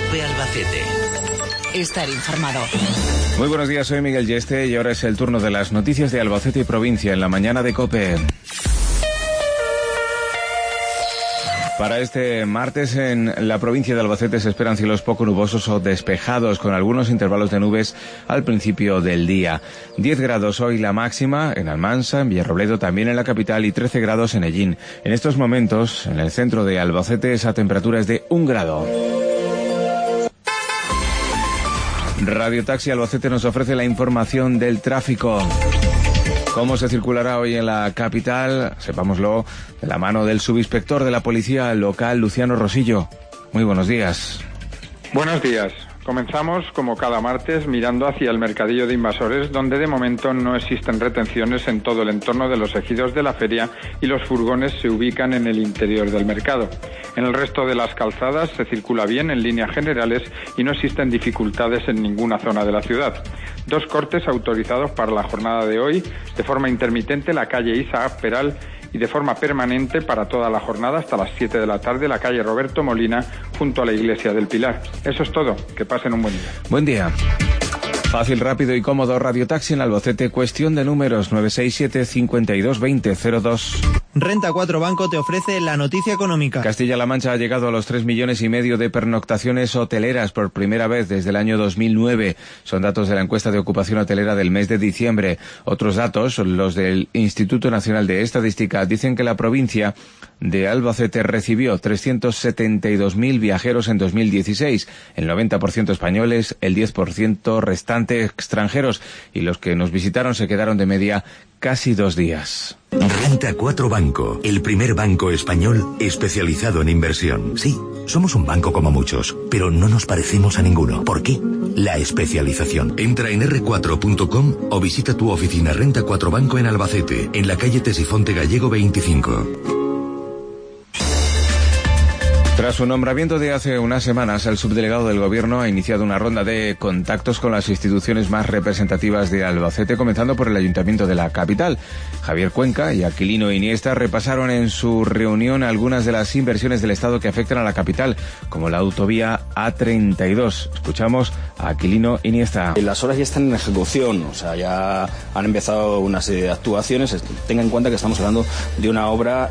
COPE Albacete. Estar informado. Muy buenos días, soy Miguel Yeste y ahora es el turno de las noticias de Albacete y provincia en la mañana de COPE. Para este martes en la provincia de Albacete se esperan cielos poco nubosos o despejados con algunos intervalos de nubes al principio del día. 10 grados hoy la máxima en Almansa, en Villarrobledo, también en la capital, y 13 grados en Ellín. En estos momentos, en el centro de Albacete, esa temperatura es de 1 grado. Radio Taxi Albacete nos ofrece la información del tráfico. ¿Cómo se circulará hoy en la capital? Sepámoslo de la mano del subinspector de la Policía Local, Luciano Rosillo. Muy buenos días. Buenos días. Comenzamos, como cada martes, mirando hacia el mercadillo de Invasores, donde de momento no existen retenciones en todo el entorno de los ejidos de la feria y los furgones se ubican en el interior del mercado. En el resto de las calzadas se circula bien en líneas generales y no existen dificultades en ninguna zona de la ciudad. 2 cortes autorizados para la jornada de hoy, de forma intermitente la calle Isaac Peral y de forma permanente para toda la jornada hasta las 7 de la tarde la calle Roberto Molina junto a la iglesia del Pilar. Eso es todo. Que pasen un buen día. Buen día. Fácil, rápido y cómodo Radio Taxi en Albacete. Cuestión de números 967 52 20 02. Renta 4 Banco te ofrece la noticia económica. Castilla-La Mancha ha llegado a los 3,5 millones de pernoctaciones hoteleras por primera vez desde el año 2009. Son datos de la encuesta de ocupación hotelera del mes de diciembre. Otros datos, los del Instituto Nacional de Estadística, dicen que la provincia de Albacete recibió 372.000 viajeros en 2016, el 90% españoles, el 10% restante extranjeros, y los que nos visitaron se quedaron de media casi 2 días. Renta 4 Banco, el primer banco español especializado en inversión. Sí, somos un banco como muchos, pero no nos parecemos a ninguno. ¿Por qué? La especialización. Entra en r4.com o visita tu oficina Renta 4 Banco en Albacete, en la calle Tesifonte Gallego 25. Tras su nombramiento de hace unas semanas, el subdelegado del Gobierno ha iniciado una ronda de contactos con las instituciones más representativas de Albacete, comenzando por el Ayuntamiento de la capital. Javier Cuenca y Aquilino Iniesta repasaron en su reunión algunas de las inversiones del Estado que afectan a la capital, como la autovía A32. Escuchamos a Aquilino Iniesta. Las obras ya están en ejecución, o sea, ya han empezado una serie de actuaciones. Tenga en cuenta que estamos hablando de una obra,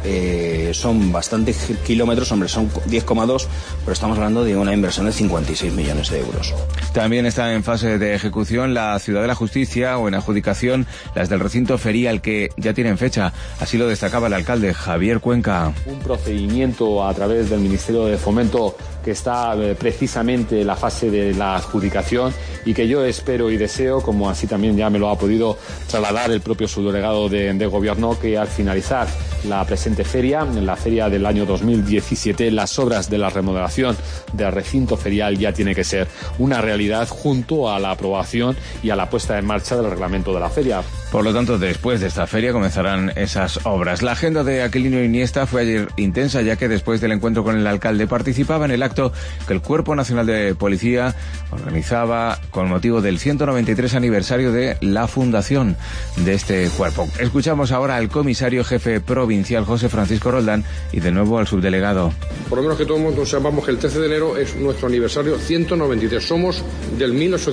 son bastantes kilómetros, hombre, son 10,2, pero estamos hablando de una inversión de 56 millones de euros. También está en fase de ejecución la Ciudad de la Justicia o en adjudicación las del recinto ferial, que ya tienen fecha. Así lo destacaba el alcalde Javier Cuenca. Un procedimiento a través del Ministerio de Fomento que está precisamente en la fase de la adjudicación y que yo espero y deseo, como así también ya me lo ha podido trasladar el propio subdelegado de Gobierno, que al finalizar la presente feria, en la feria del año 2017, las obras de la remodelación del recinto ferial ya tiene que ser una realidad junto a la aprobación y a la puesta en marcha del reglamento de la feria. Por lo tanto, después de esta feria comenzarán esas obras. La agenda de Aquilino Iniesta fue ayer intensa, ya que después del encuentro con el alcalde participaba en el acto que el Cuerpo Nacional de Policía organizaba con motivo del 193 aniversario de la fundación de este cuerpo. Escuchamos ahora al comisario jefe provincial José Francisco Roldán y de nuevo al subdelegado. Por lo menos que todos sepamos que el 13 de enero es nuestro aniversario 193. Somos del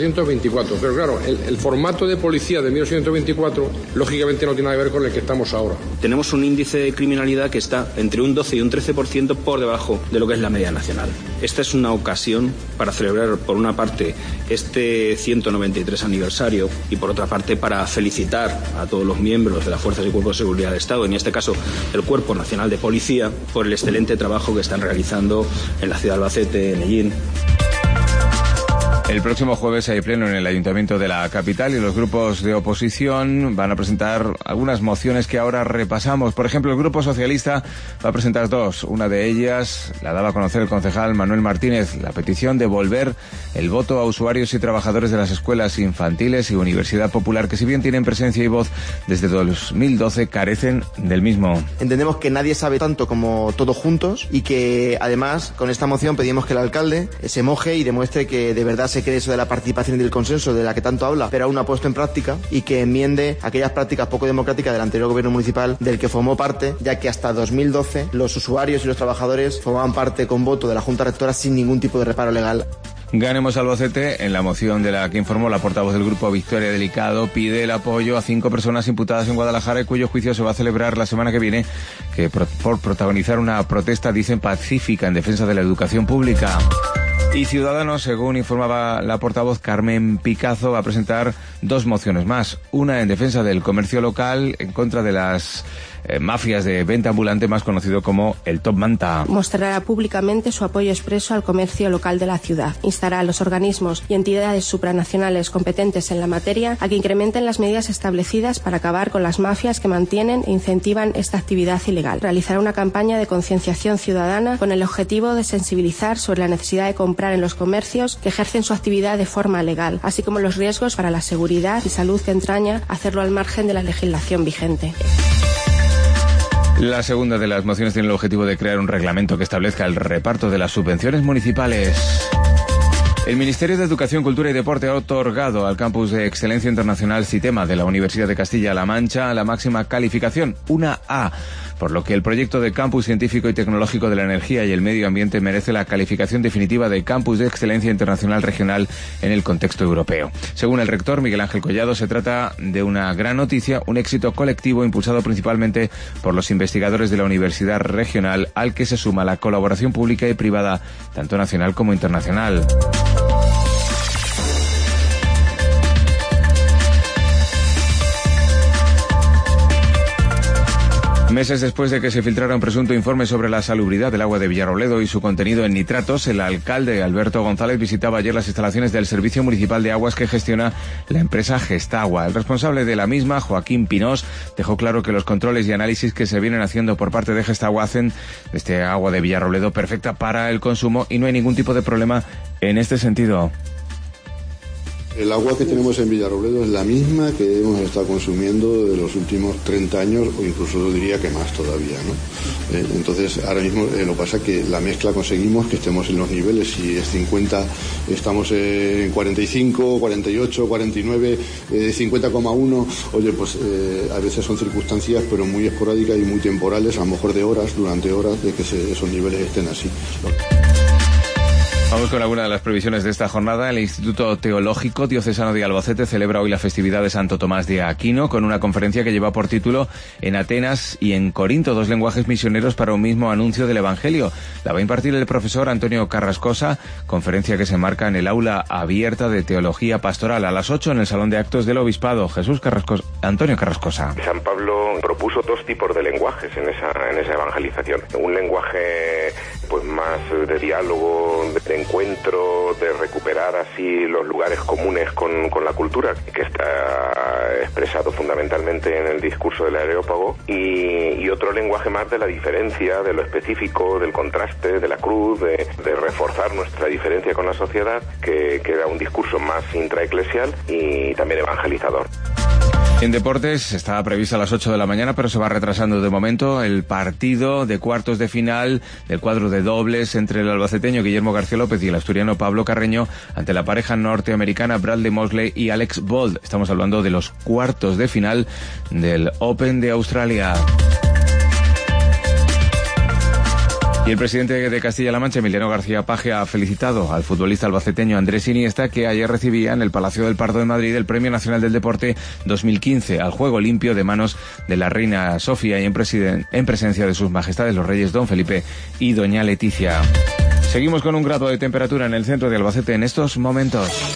1824, pero claro, el formato de policía de 1824 lógicamente no tiene nada que ver con el que estamos ahora. Tenemos un índice de criminalidad que está entre un 12 y un 13% por debajo de lo que es la media nacional. Esta es una ocasión para celebrar, por una parte, este 193 aniversario y por otra parte para felicitar a todos los miembros de las Fuerzas y Cuerpos de Seguridad del Estado, en este caso el Cuerpo Nacional de Policía, por el excelente trabajo que están realizando en la ciudad de Albacete, en Ellín. El próximo jueves hay pleno en el Ayuntamiento de la capital y los grupos de oposición van a presentar algunas mociones que ahora repasamos. Por ejemplo, el Grupo Socialista va a presentar 2. Una de ellas la daba a conocer el concejal Manuel Martínez, la petición de devolver el voto a usuarios y trabajadores de las escuelas infantiles y Universidad Popular, que si bien tienen presencia y voz desde 2012, carecen del mismo. Entendemos que nadie sabe tanto como todos juntos y que además con esta moción pedimos que el alcalde se moje y demuestre que de verdad se cree eso de la participación y del consenso de la que tanto habla, pero aún no ha puesto en práctica, y que enmiende aquellas prácticas poco democráticas del anterior gobierno municipal del que formó parte, ya que hasta 2012 los usuarios y los trabajadores formaban parte con voto de la Junta Rectora sin ningún tipo de reparo legal. Ganemos Albacete, en la moción de la que informó la portavoz del grupo Victoria Delicado, pide el apoyo a 5 personas imputadas en Guadalajara y cuyo juicio se va a celebrar la semana que viene, que por protagonizar una protesta, dicen, pacífica en defensa de la educación pública. Y Ciudadanos, según informaba la portavoz Carmen Picazo, va a presentar 2 mociones más. Una en defensa del comercio local, en contra de las mafias de venta ambulante, más conocido como el Top Manta. Mostrará públicamente su apoyo expreso al comercio local de la ciudad. Instará a los organismos y entidades supranacionales competentes en la materia a que incrementen las medidas establecidas para acabar con las mafias que mantienen e incentivan esta actividad ilegal. Realizará una campaña de concienciación ciudadana con el objetivo de sensibilizar sobre la necesidad de comprar en los comercios que ejercen su actividad de forma legal, así como los riesgos para la seguridad y salud que entraña hacerlo al margen de la legislación vigente. La segunda de las mociones tiene el objetivo de crear un reglamento que establezca el reparto de las subvenciones municipales. El Ministerio de Educación, Cultura y Deporte ha otorgado al Campus de Excelencia Internacional Citema de la Universidad de Castilla-La Mancha la máxima calificación, una A, por lo que el proyecto de Campus Científico y Tecnológico de la Energía y el Medio Ambiente merece la calificación definitiva de Campus de Excelencia Internacional Regional en el contexto europeo. Según el rector Miguel Ángel Collado, se trata de una gran noticia, un éxito colectivo impulsado principalmente por los investigadores de la Universidad Regional, al que se suma la colaboración pública y privada, tanto nacional como internacional. Meses después de que se filtrara un presunto informe sobre la salubridad del agua de Villarrobledo y su contenido en nitratos, el alcalde Alberto González visitaba ayer las instalaciones del Servicio Municipal de Aguas que gestiona la empresa Gestagua. El responsable de la misma, Joaquín Pinós, dejó claro que los controles y análisis que se vienen haciendo por parte de Gestagua hacen de este agua de Villarrobledo perfecta para el consumo y no hay ningún tipo de problema en este sentido. El agua que tenemos en Villarrobledo es la misma que hemos estado consumiendo de los últimos 30 años, o incluso diría que más todavía, ¿no? Entonces, ahora mismo lo que pasa es que la mezcla conseguimos que estemos en los niveles, si es 50, estamos en 45, 48, 49, 50,1, oye, pues a veces son circunstancias, pero muy esporádicas y muy temporales, a lo mejor de horas, durante horas, de que esos niveles estén así. Vamos con alguna de las previsiones de esta jornada. El Instituto Teológico Diocesano de Albacete celebra hoy la festividad de Santo Tomás de Aquino con una conferencia que lleva por título En Atenas y en Corinto, 2 lenguajes misioneros para un mismo anuncio del Evangelio. La va a impartir el profesor Antonio Carrascosa, conferencia que se enmarca en el aula abierta de Teología Pastoral a las 8 en el Salón de Actos del Obispado. Antonio Carrascosa. San Pablo propuso 2 tipos de lenguajes en esa evangelización. Un lenguaje pues más de diálogo, de encuentro, de recuperar así los lugares comunes con la cultura, que está expresado fundamentalmente en el discurso del Areópago, y otro lenguaje más de la diferencia, de lo específico, del contraste, de la cruz, de reforzar nuestra diferencia con la sociedad, que era un discurso más intraeclesial y también evangelizador. En deportes estaba previsto a las 8 de la mañana, pero se va retrasando de momento el partido de cuartos de final del cuadro de dobles entre el albaceteño Guillermo García López y el asturiano Pablo Carreño ante la pareja norteamericana Bradley Mosley y Alex Bold. Estamos hablando de los cuartos de final del Open de Australia. Y el presidente de Castilla-La Mancha, Emiliano García Paje, ha felicitado al futbolista albaceteño Andrés Iniesta, que ayer recibía en el Palacio del Pardo de Madrid el Premio Nacional del Deporte 2015 al juego limpio de manos de la reina Sofía y en presencia de sus majestades los reyes Don Felipe y doña Leticia. Seguimos con un grado de temperatura en el centro de Albacete en estos momentos.